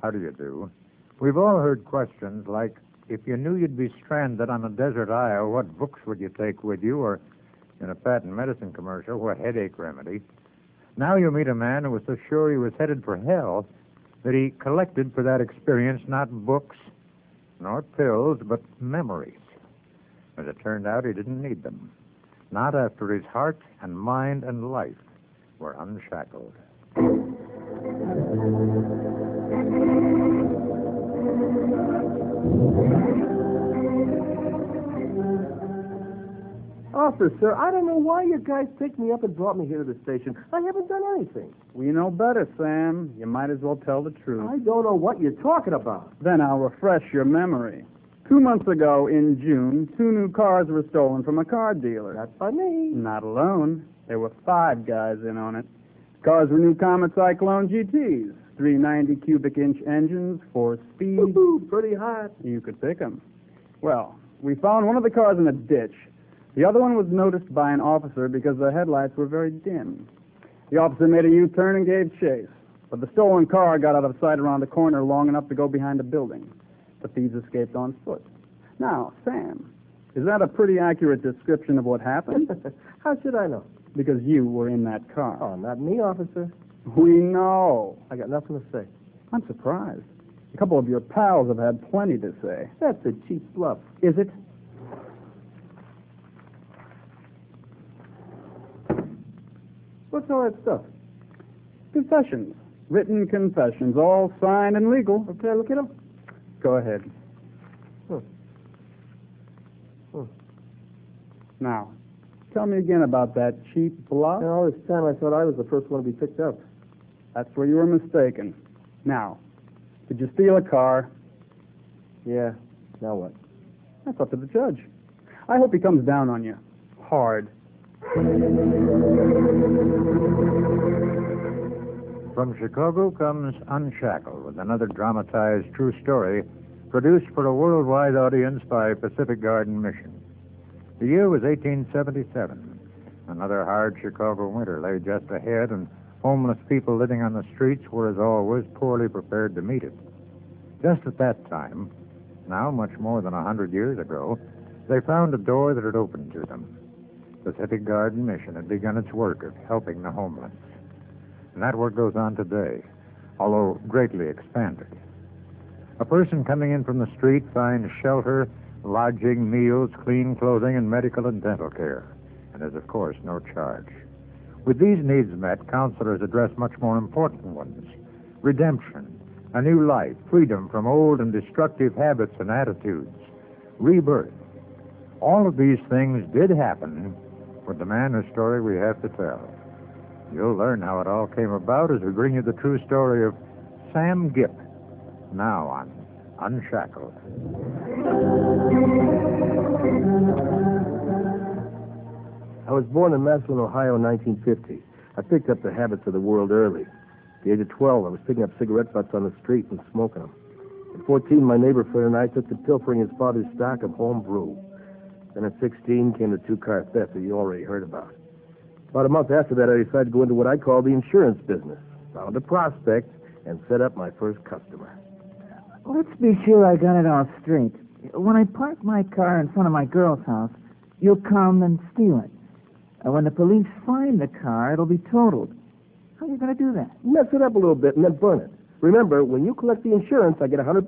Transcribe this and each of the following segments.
How do you do? We've all heard questions like, if you knew you'd be stranded on a desert isle, what books would you take with you? Or, in a patent medicine commercial, what headache remedy? Now you meet a man who was so sure he was headed for hell that he collected for that experience not books nor pills, but memories. As it turned out, he didn't need them. Not after his heart and mind and life were unshackled. Officer, I don't know why you guys picked me up and brought me here to the station. I haven't done anything. We know better, Sam. You might as well tell the truth. I don't know what you're talking about. Then I'll refresh your memory. 2 months ago, in June, 2 new cars were stolen from a car dealer. Not by me. Not alone. There were 5 guys in on it. Cars were new Comet Cyclone GTs, 390 cubic inch engines, 4 speed. Woo-hoo, pretty hot. You could pick 'em. Well, we found one of the cars in a ditch. The other one was noticed by an officer because the headlights were very dim. The officer made a U-turn and gave chase, but the stolen car got out of sight around the corner long enough to go behind a building. The thieves escaped on foot. Now, Sam, is that a pretty accurate description of what happened? How should I know? Because you were in that car. Oh, not me, officer. We know. I got nothing to say. I'm surprised. A couple of your pals have had plenty to say. That's a cheap bluff. Is it? What's all that stuff? Confessions. Written confessions, all signed and legal. Okay, I look at them. Go ahead. Now, tell me again about that cheap bluff. All this time I thought I was the first one to be picked up. That's where you were mistaken. Now, did you steal a car? Yeah. Now what? That's up to the judge. I hope he comes down on you. Hard. From Chicago comes Unshackled, with another dramatized true story produced for a worldwide audience by Pacific Garden Mission. The year was 1877. Another hard Chicago winter lay just ahead, and homeless people living on the streets were, as always, poorly prepared to meet it. Just at that time, now much more than 100 years ago, they found a door that had opened to them. Pacific Garden Mission had begun its work of helping the homeless. And that work goes on today, although greatly expanded. A person coming in from the street finds shelter, lodging, meals, clean clothing, and medical and dental care. And there's, of course, no charge. With these needs met, counselors address much more important ones: redemption, a new life, freedom from old and destructive habits and attitudes, rebirth. All of these things did happen with the man whose story we have to tell. You'll learn how it all came about as we bring you the true story of Sam Gipp, now on Unshackled. I was born in Massillon, Ohio in 1950. I picked up the habits of the world early. At the age of 12, I was picking up cigarette butts on the street and smoking them. At 14, my neighbor Fred and I took to pilfering his father's stock of home brew. Then at 16 came the 2-car theft that you already heard about. About a month after that, I decided to go into what I call the insurance business. Found a prospect and set up my first customer. Let's be sure I got it all straight. When I park my car in front of my girl's house, you'll come and steal it. And when the police find the car, it'll be totaled. How are you going to do that? Mess it up a little bit and then burn it. Remember, when you collect the insurance, I get $100.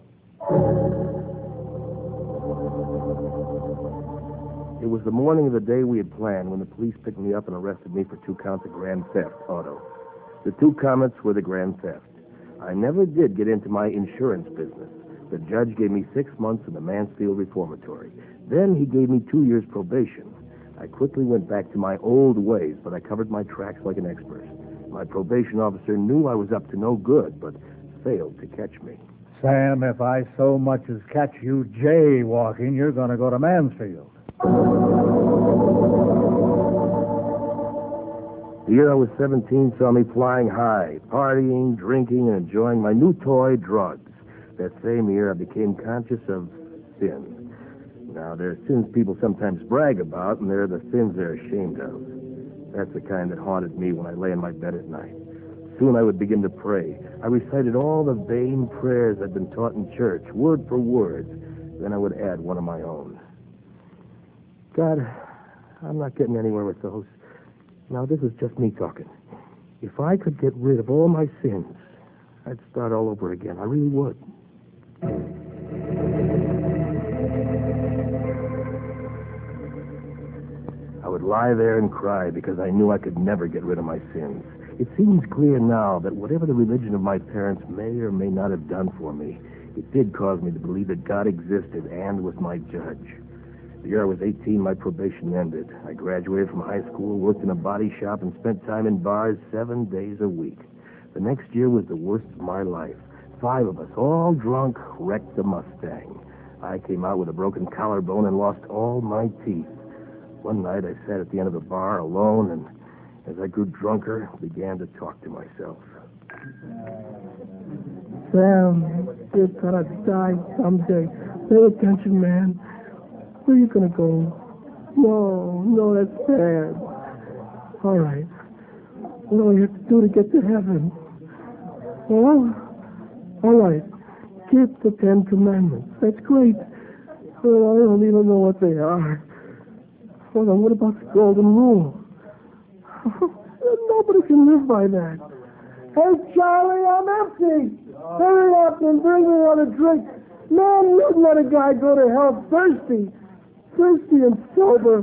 It was the morning of the day we had planned when the police picked me up and arrested me for 2 counts of grand theft auto. The 2 Comets were the grand theft. I never did get into my insurance business. The judge gave me 6 months in the Mansfield Reformatory. Then he gave me 2 years probation. I quickly went back to my old ways, but I covered my tracks like an expert. My probation officer knew I was up to no good, but failed to catch me. Sam, if I so much as catch you jaywalking, you're going to go to Mansfield. The year I was 17 saw me flying high, partying, drinking, and enjoying my new toy, drugs. That same year, I became conscious of sin. Now, there are sins people sometimes brag about, and there are the sins they're ashamed of. That's the kind that haunted me when I lay in my bed at night. Soon I would begin to pray. I recited all the vain prayers I'd been taught in church, word for word. Then I would add one of my own. God, I'm not getting anywhere with those. Now, this is just me talking. If I could get rid of all my sins, I'd start all over again. I really would. I would lie there and cry because I knew I could never get rid of my sins. It seems clear now that whatever the religion of my parents may or may not have done for me, it did cause me to believe that God existed and was my judge. The year I was 18, my probation ended. I graduated from high school, worked in a body shop, and spent time in bars 7 days a week. The next year was the worst of my life. 5 of us, all drunk, wrecked the Mustang. I came out with a broken collarbone and lost all my teeth. One night I sat at the end of the bar alone, and as I grew drunker, began to talk to myself. Sam, you're gonna die someday. Pay attention, man. Where are you gonna go? No, that's bad. All right. What do I have to do to get to heaven? Well, all right. Keep the 10 Commandments. That's great. But I don't even know what they are. Hold on, what about the Golden Rule? Nobody can live by that. Hey, Charlie, I'm empty. Hurry up and bring me another drink. Man, you'd let a guy go to hell thirsty and sober.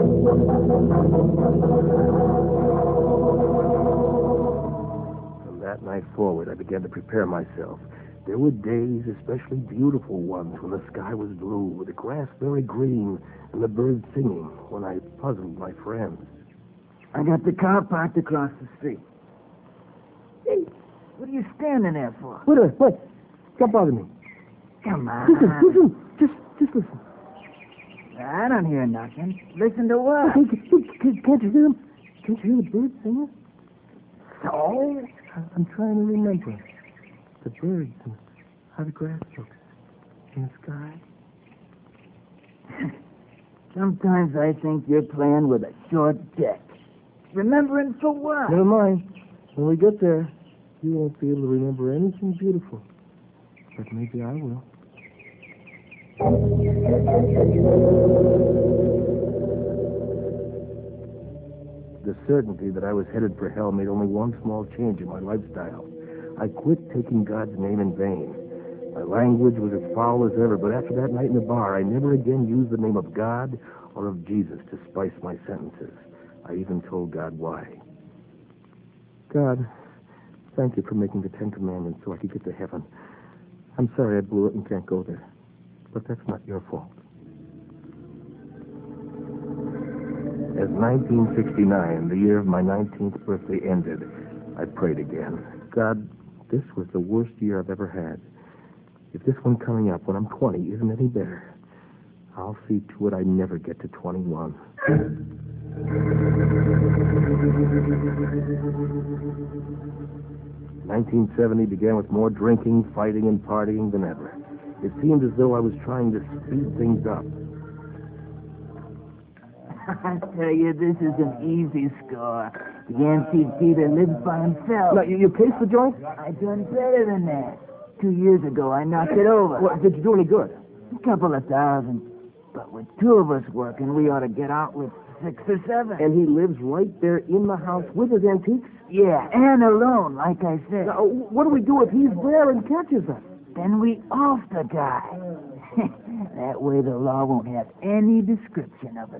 From that night forward, I began to prepare myself. There were days, especially beautiful ones, when the sky was blue, with the grass very green, and the birds singing, when I puzzled my friends. I got the car parked across the street. Hey, what are you standing there for? Wait. Don't bother me. Come on. Listen. Just listen. I don't hear nothing. Listen to what? Hey, can't you hear them? Can't you hear the birds singing? So? I'm trying to remember. The birds and how the grass looks in the sky. Sometimes I think you're playing with a short deck. Remembering for what? Never mind. When we get there, you won't be able to remember anything beautiful. But maybe I will. The certainty that I was headed for hell made only one small change in my lifestyle. I quit taking God's name in vain. My language was as foul as ever, but after that night in the bar, I never again used the name of God or of Jesus to spice my sentences. I even told God why. God, thank you for making the 10 Commandments so I could get to heaven. I'm sorry I blew it and can't go there. But that's not your fault. As 1969, the year of my 19th birthday, ended, I prayed again. God, this was the worst year I've ever had. If this one coming up when I'm 20 isn't any better, I'll see to it I never get to 21. 1970 began with more drinking, fighting, and partying than ever. It seemed as though I was trying to speed things up. I tell you, this is an easy score. The antique dealer lives by himself. Now, you cased the joint? I done better than that. 2 years ago, I knocked it over. Well, did you do any good? A couple of thousand. But with 2 of us working, we ought to get out with 6 or 7. And he lives right there in the house with his antiques? Yeah, and alone, like I said. Now, what do we do if he's there and catches us? Then we off the guy. That way the law won't have any description of us.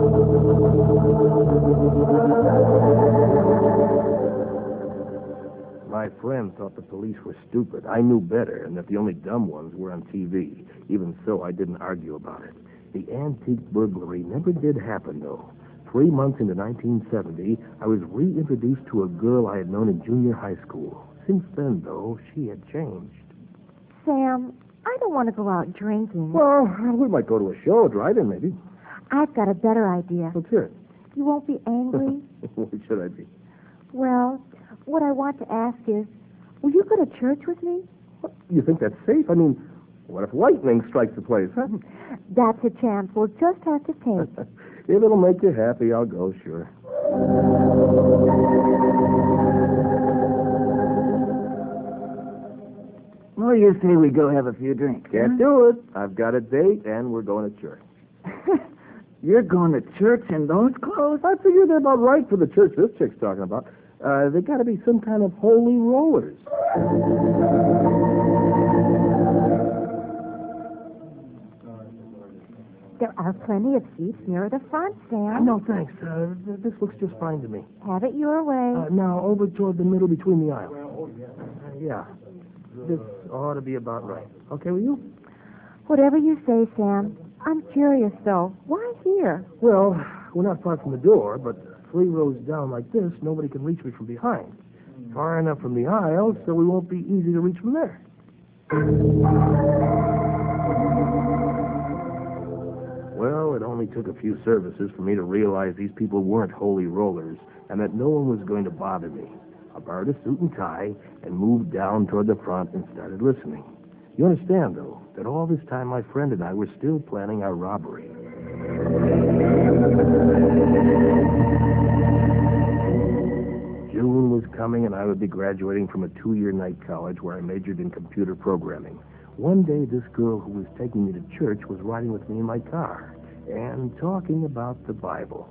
My friend thought the police were stupid. I knew better, and that the only dumb ones were on TV. Even so, I didn't argue about it. The antique burglary never did happen, though. 3 months into 1970, I was reintroduced to a girl I had known in junior high school. Since then, though, she had changed. Sam, I don't want to go out drinking. Well, we might go to a show, drive-in, maybe. I've got a better idea. Let's hear it. You won't be angry? What should I be? Well, what I want to ask is, will you go to church with me? You think that's safe? I mean, what if lightning strikes the place, huh? That's a chance we'll just have to take. If it'll make you happy, I'll go, sure. Well, you say we go have a few drinks. Can't do it. I've got a date, and we're going to church. You're going to church in those clothes? I figure they're about right for the church this chick's talking about. They got to be some kind of holy rollers. There are plenty of seats near the front, Sam. No, thanks. This looks just fine to me. Have it your way. Now, over toward the middle between the aisles. Yeah. This ought to be about right. Okay with you? Whatever you say, Sam. I'm curious, though. Why here? Well, we're not far from the door, but 3 rows down like this, nobody can reach me from behind. Far enough from the aisle, so we won't be easy to reach from there. Well, it only took a few services for me to realize these people weren't holy rollers and that no one was going to bother me. I borrowed a suit and tie and moved down toward the front and started listening. You understand, though, that all this time my friend and I were still planning our robbery. June was coming, and I would be graduating from a 2-year night college where I majored in computer programming. One day, this girl who was taking me to church was riding with me in my car and talking about the Bible.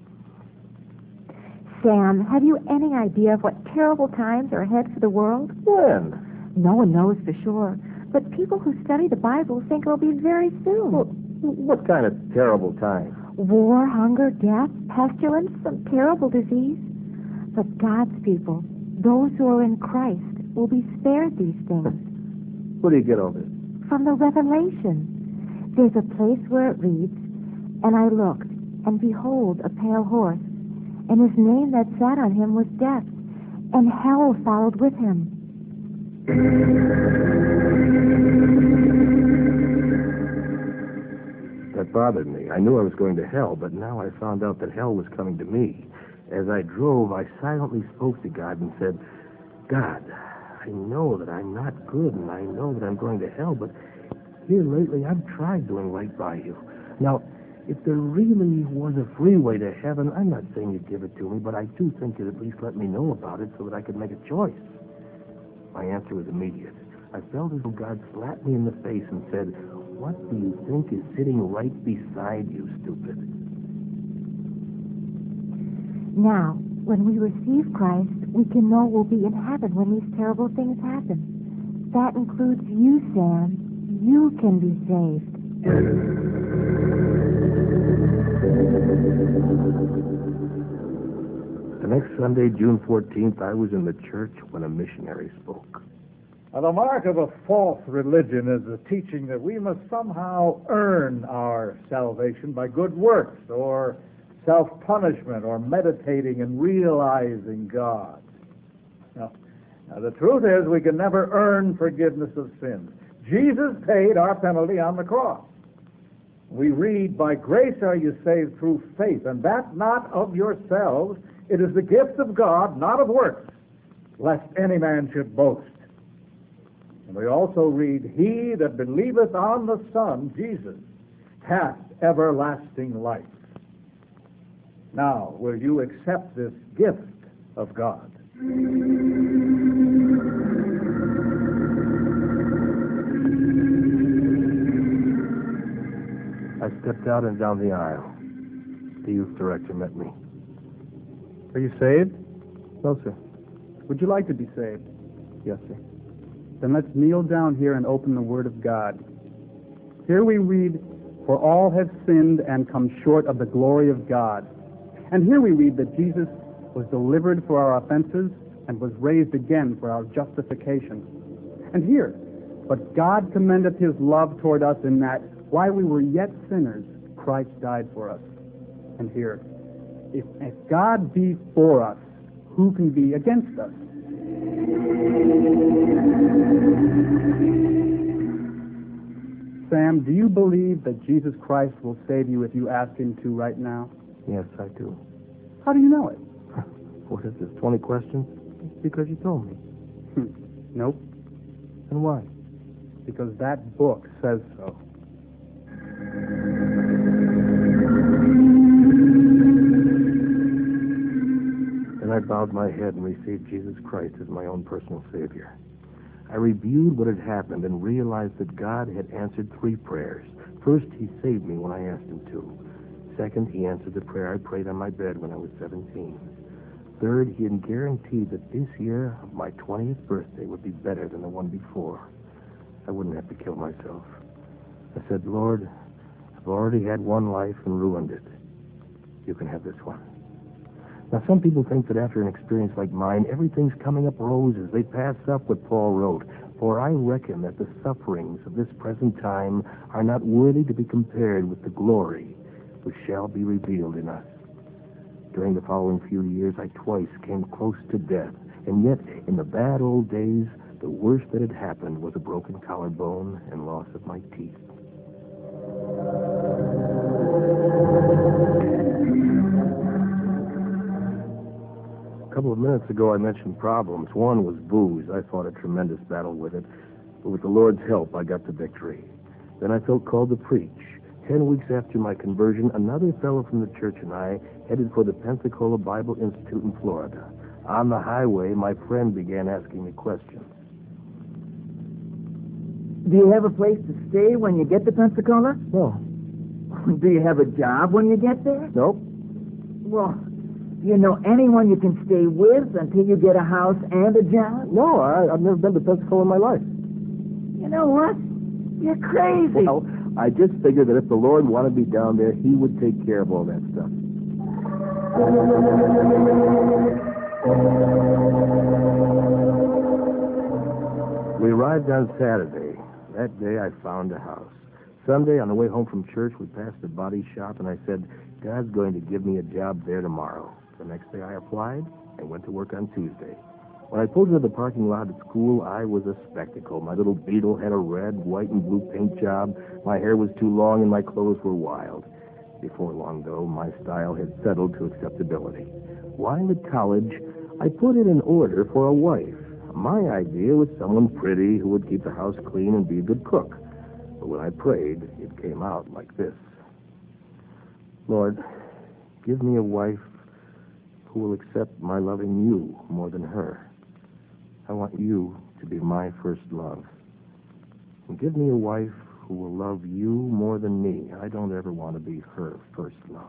Sam, have you any idea of what terrible times are ahead for the world? When? No one knows for sure, but people who study the Bible think it'll be very soon. Well, what kind of terrible time? War, hunger, death, pestilence, some terrible disease. But God's people, those who are in Christ, will be spared these things. Where do you get all this? From the Revelation. There's a place where it reads, "And I looked, and behold, a pale horse, and his name that sat on him was Death, and hell followed with him." That bothered me. I knew I was going to hell, but now I found out that hell was coming to me. As I drove, I silently spoke to God and said, "God, I know that I'm not good, and I know that I'm going to hell, but here lately I've tried doing right by you. Now, if there really was a freeway to heaven, I'm not saying you'd give it to me, but I do think you'd at least let me know about it so that I could make a choice." My answer was immediate. I felt as though God slapped me in the face and said, "What do you think is sitting right beside you, stupid?" Now, when we receive Christ, we can know we'll be in heaven when these terrible things happen. That includes you, Sam. You can be saved. The next Sunday, June 14th, I was in the church when a missionary spoke. Now, the mark of a false religion is the teaching that we must somehow earn our salvation by good works or self-punishment or meditating and realizing God. Now, the truth is we can never earn forgiveness of sins. Jesus paid our penalty on the cross. We read, "By grace are you saved through faith, and that not of yourselves. It is the gift of God, not of works, lest any man should boast." And we also read, "He that believeth on the Son, Jesus, hath everlasting life." Now, will you accept this gift of God? I stepped out and down the aisle. The youth director met me. Are you saved? No, sir. Would you like to be saved? Yes, sir. Then let's kneel down here and open the Word of God. Here we read, "For all have sinned and come short of the glory of God." And here we read that Jesus was delivered for our offenses and was raised again for our justification. And here, "But God commendeth his love toward us in that, while we were yet sinners, Christ died for us." And here, if God be for us, who can be against us? Sam, do you believe that Jesus Christ will save you if you ask him to right now? Yes, I do. How do you know it? What is this, 20 questions? Because you told me. Nope, And why? because that book says so. Then I bowed my head and received Jesus Christ as my own personal Savior. I reviewed what had happened and realized that God had answered 3 prayers. First, he saved me when I asked him to. Second, he answered the prayer I prayed on my bed when I was 17. Third, he had guaranteed that this year, my 20th birthday, would be better than the one before. I wouldn't have to kill myself. I said, Lord, I've already had one life and ruined it. You can have this one. Now, some people think that after an experience like mine, everything's coming up roses. They pass up what Paul wrote. For I reckon that the sufferings of this present time are not worthy to be compared with the glory which shall be revealed in us. During the following few years, I twice came close to death. And yet, in the bad old days, the worst that had happened was a broken collarbone and loss of my teeth. A couple of minutes ago, I mentioned problems. One was booze. I fought a tremendous battle with it. But with the Lord's help, I got the victory. Then I felt called to preach. 10 weeks after my conversion, another fellow from the church and I headed for the Pensacola Bible Institute in Florida. On the highway, my friend began asking me questions. Do you have a place to stay when you get to Pensacola? No. Do you have a job when you get there? Nope. Well, do you know anyone you can stay with until you get a house and a job? No, I've never been to Pensacola in my life. You know what? You're crazy. Well, I just figured that if the Lord wanted me down there, he would take care of all that stuff. We arrived on Saturday. That day, I found a house. Sunday, on the way home from church, we passed a body shop, and I said, God's going to give me a job there tomorrow. The next day, I applied and went to work on Tuesday. When I pulled into the parking lot at school, I was a spectacle. My little Beetle had a red, white, and blue paint job. My hair was too long, and my clothes were wild. Before long, though, my style had settled to acceptability. While at college, I put it in order for a wife. My idea was someone pretty who would keep the house clean and be a good cook. But when I prayed, it came out like this. Lord, give me a wife who will accept my loving you more than her. I want you to be my first love. And give me a wife who will love you more than me. I don't ever want to be her first love.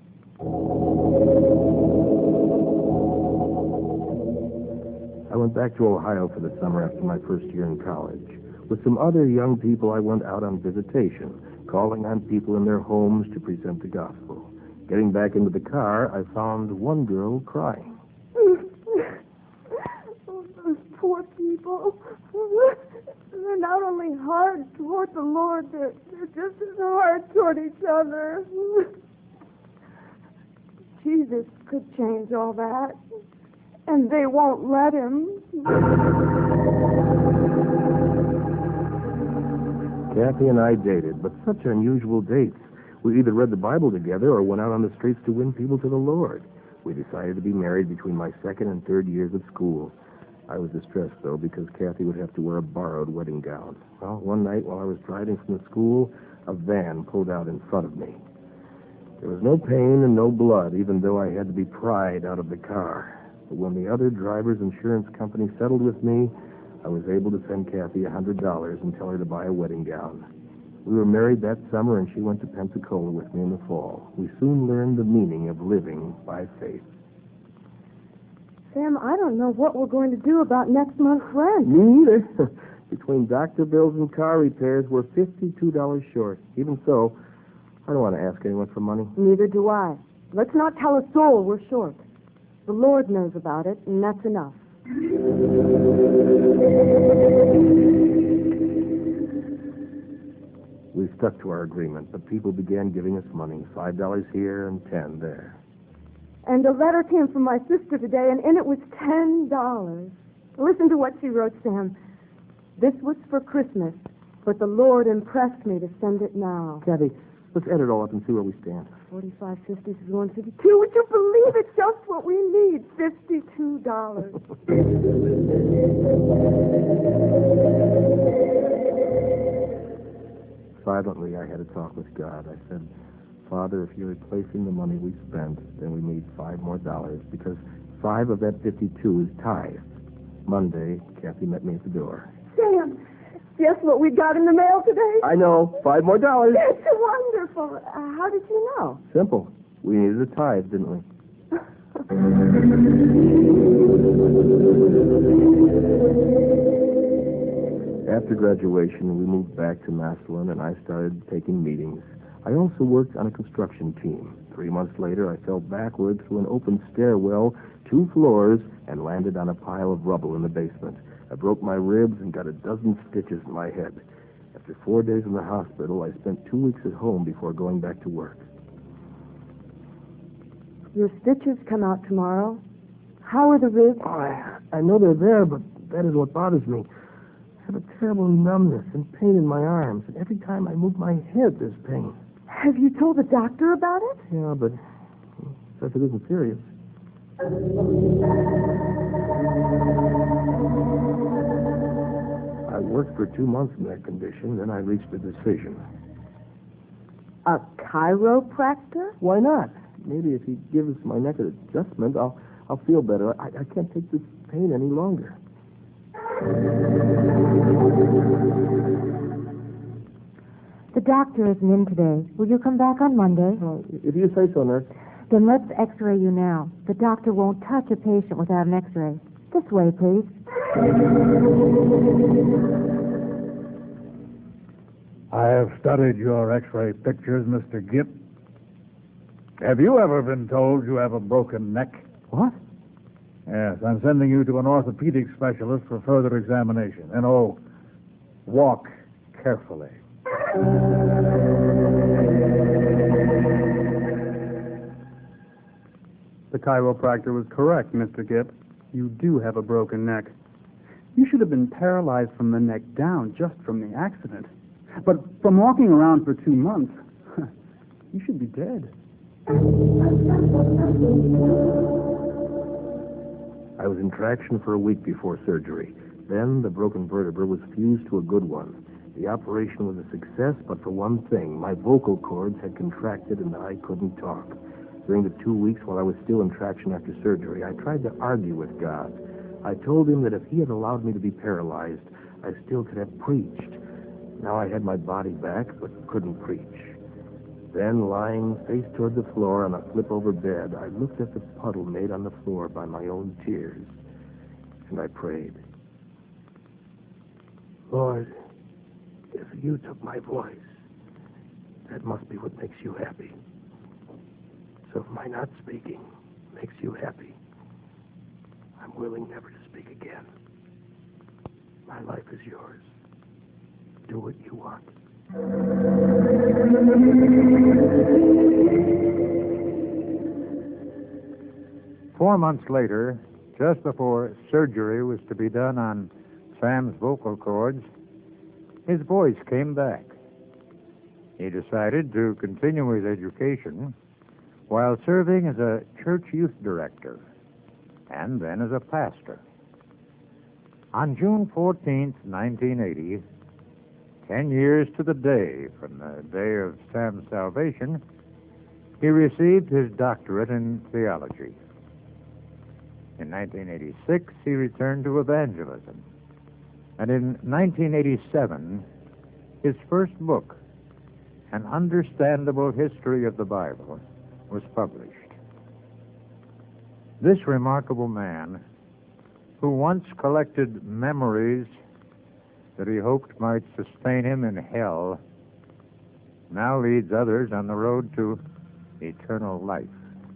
I went back to Ohio for the summer after my first year in college. With some other young people, I went out on visitation, calling on people in their homes to present the gospel. Getting back into the car, I found one girl crying. Those poor people. They're not only hard toward the Lord, they're just as hard toward each other. Jesus could change all that, and they won't let him. Kathy and I dated, but such unusual dates. We either read the Bible together or went out on the streets to win people to the Lord. We decided to be married between my second and third years of school. I was distressed, though, because Kathy would have to wear a borrowed wedding gown. Well, one night while I was driving from the school, a van pulled out in front of me. There was no pain and no blood, even though I had to be pried out of the car. But when the other driver's insurance company settled with me, I was able to send Kathy $100 and tell her to buy a wedding gown. We were married that summer, and she went to Pensacola with me in the fall. We soon learned the meaning of living by faith. Sam, I don't know what we're going to do about next month's rent. Me either. Between doctor bills and car repairs, we're $52 short. Even so, I don't want to ask anyone for money. Neither do I. Let's not tell a soul we're short. The Lord knows about it, and that's enough. We stuck to our agreement, but people began giving us money, $5 here and $10 there. And a letter came from my sister today, and in it was $10. Listen to what she wrote, Sam. This was for Christmas, but the Lord impressed me to send it now. Kathy, let's add it all up and see where we stand. 45, 50, 51, 52. Would you believe it? Just what we need. $52. Silently, I had a talk with God. I said, Father, if you're replacing the money we spent, then we need $5 more, because 5 of that 52 is tithe. Monday, Kathy met me at the door. Sam, guess what we got in the mail today? I know. $5 more. It's wonderful. How did you know? Simple. We needed a tithe, didn't we? After graduation, we moved back to Massillon, and I started taking meetings. I also worked on a construction team. 3 months later, I fell backward through an open stairwell, 2 floors, and landed on a pile of rubble in the basement. I broke my ribs and got a dozen stitches in my head. After 4 days in the hospital, I spent 2 weeks at home before going back to work. Your stitches come out tomorrow. How are the ribs? Oh, I know they're there, but that is what bothers me. I have a terrible numbness and pain in my arms, and every time I move my head, there's pain. Have you told the doctor about it? Yeah, but he says it isn't serious. I worked for 2 months in that condition, then I reached a decision. A chiropractor? Why not? Maybe if he gives my neck an adjustment, I'll feel better. I can't take this pain any longer. The doctor isn't in today. Will you come back on Monday? If you say so, nurse. Then let's x-ray you now. The doctor won't touch a patient without an x-ray. This way, please. I have studied your x-ray pictures, Mr. Gipp. Have you ever been told you have a broken neck? What? Yes, I'm sending you to an orthopedic specialist for further examination. And walk carefully. The chiropractor was correct, Mr. Gipp. You do have a broken neck. You should have been paralyzed from the neck down just from the accident. But from walking around for 2 months, you should be dead. I was in traction for a week before surgery. Then the broken vertebra was fused to a good one. The operation was a success, but for one thing, my vocal cords had contracted and I couldn't talk. During the 2 weeks while I was still in traction after surgery, I tried to argue with God. I told him that if he had allowed me to be paralyzed, I still could have preached. Now I had my body back, but couldn't preach. Then, lying face toward the floor on a flip-over bed, I looked at the puddle made on the floor by my own tears, and I prayed. Lord, if you took my voice, that must be what makes you happy. So if my not speaking makes you happy, I'm willing never to speak again. My life is yours. Do what you want. 4 months later, just before surgery was to be done on Sam's vocal cords, his voice came back. He decided to continue his education while serving as a church youth director and then as a pastor. On June 14th, 1980, 10 years to the day from the day of Sam's salvation, he received his doctorate in theology. In 1986, he returned to evangelism. And in 1987, his first book, An Understandable History of the Bible, was published. This remarkable man, who once collected memories that he hoped might sustain him in hell, now leads others on the road to eternal life.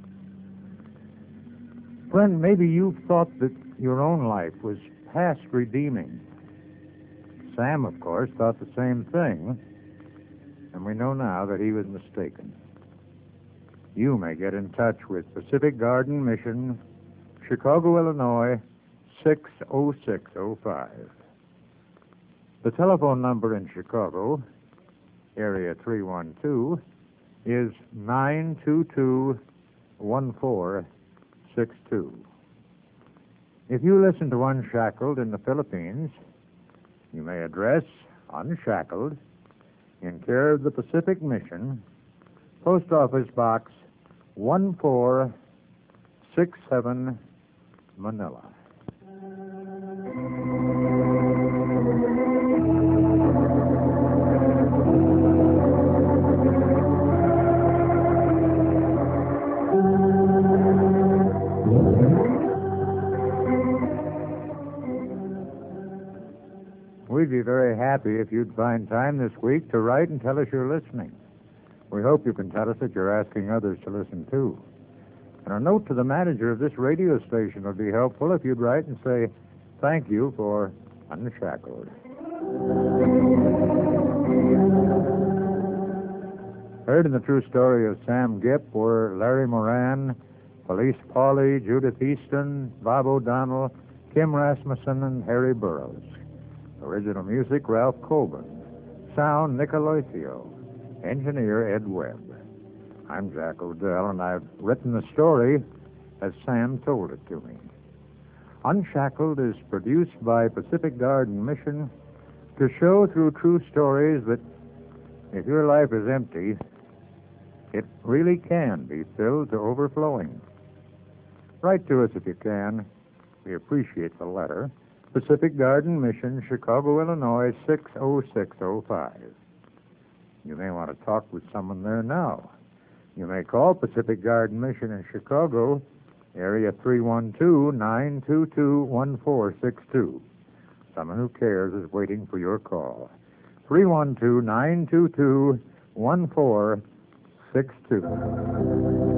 Friend, maybe you've thought that your own life was past redeeming. Sam, of course, thought the same thing, and we know now that he was mistaken. You may get in touch with Pacific Garden Mission, Chicago, Illinois, 60605. The telephone number in Chicago, area 312, is 922-1462. If you listen to Unshackled in the Philippines, you may address Unshackled in care of the Pacific Mission, Post Office Box 1467, Manila. We'd be very happy if you'd find time this week to write and tell us you're listening. We hope you can tell us that you're asking others to listen, too. And a note to the manager of this radio station would be helpful if you'd write and say, thank you for Unshackled. Heard in the true story of Sam Gipp were Larry Moran, Felice Pauley, Judith Easton, Bob O'Donnell, Kim Rasmussen, and Harry Burroughs. Original music, Ralph Colburn. Sound, Nick Aloysiu. Engineer, Ed Webb. I'm Jack O'Dell, and I've written the story as Sam told it to me. Unshackled is produced by Pacific Garden Mission to show through true stories that if your life is empty, it really can be filled to overflowing. Write to us if you can. We appreciate the letter. Pacific Garden Mission, Chicago, Illinois, 60605. You may want to talk with someone there now. You may call Pacific Garden Mission in Chicago, area 312-922-1462. Someone who cares is waiting for your call. 312-922-1462.